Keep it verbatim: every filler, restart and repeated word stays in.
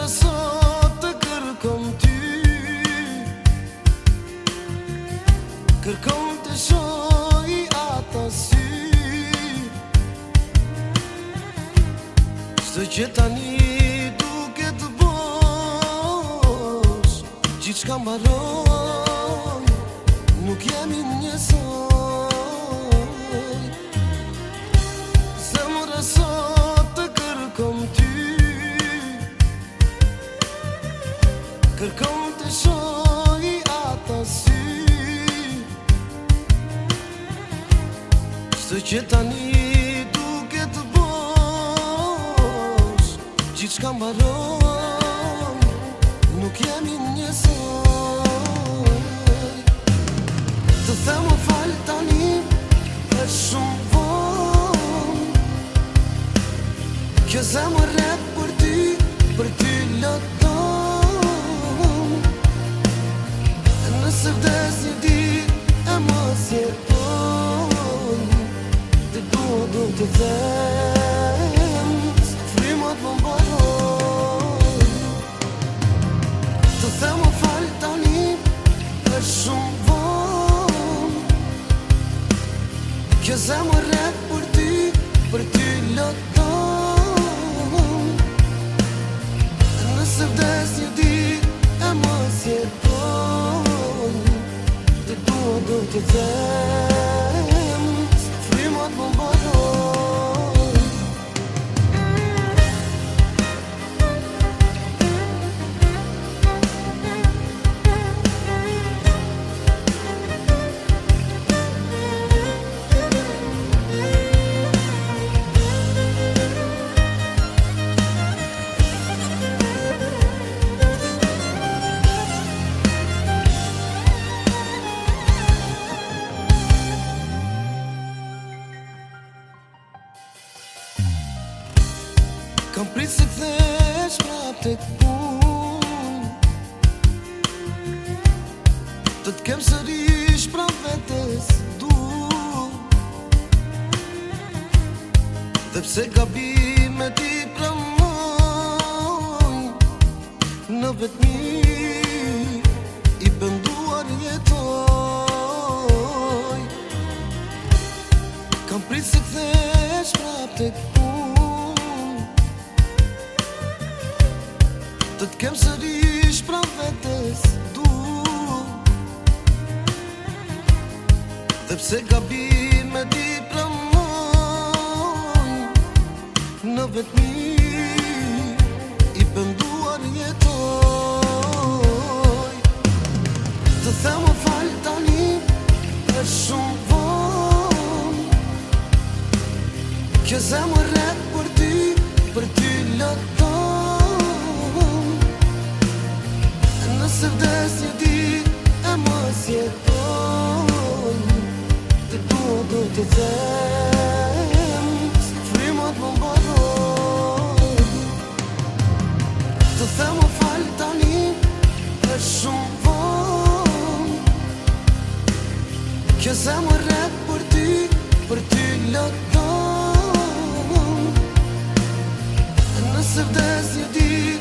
Zemra sot të kërkom ty, kërkom të shoj ata sy, çdo që tani duke të bosh, gjithë shka mbaron, nuk jemi njësoj. Zemra sot të kërkom ty, kërkom të shoj ata sy, çdo që tani duke të bosh, gjithë shka mbaron, nuk jemi njësoj. Të them më fal tani, është shumë vonë, kjo zemër rep për ty, për ty loton. Nëse vdes një dit e mos jeton, të dua du të them, frymat më mbaron. Të them më fal tani, është shumë vonë, kjo zemër rep për ty, për ty loton. Nëse vdes një dit e mos jeton, të dua du të them, frymat më mbaron. Kam prit se kthesh prap tek pun, të t'kem sërish prap vetes du, dhe pse gabimet i pramoj, në vetmi i bënduar jetoj. Kam prit se kthesh prap tek pun, të t'kem sërish pra vetes du, dhe pse gabimet i pramoj, në vetmi i bënduar jetoj. Të them më fal tani, është shumë vonë, kjo zemër rep për ty, për ty loton. Nëse vdes një dit e mos jeton, të dua du të them, frymat më mbaron. Të them më fal tani, është shumë vonë, kjo zemër rep për ty, për ty loton. Nëse vdes një dit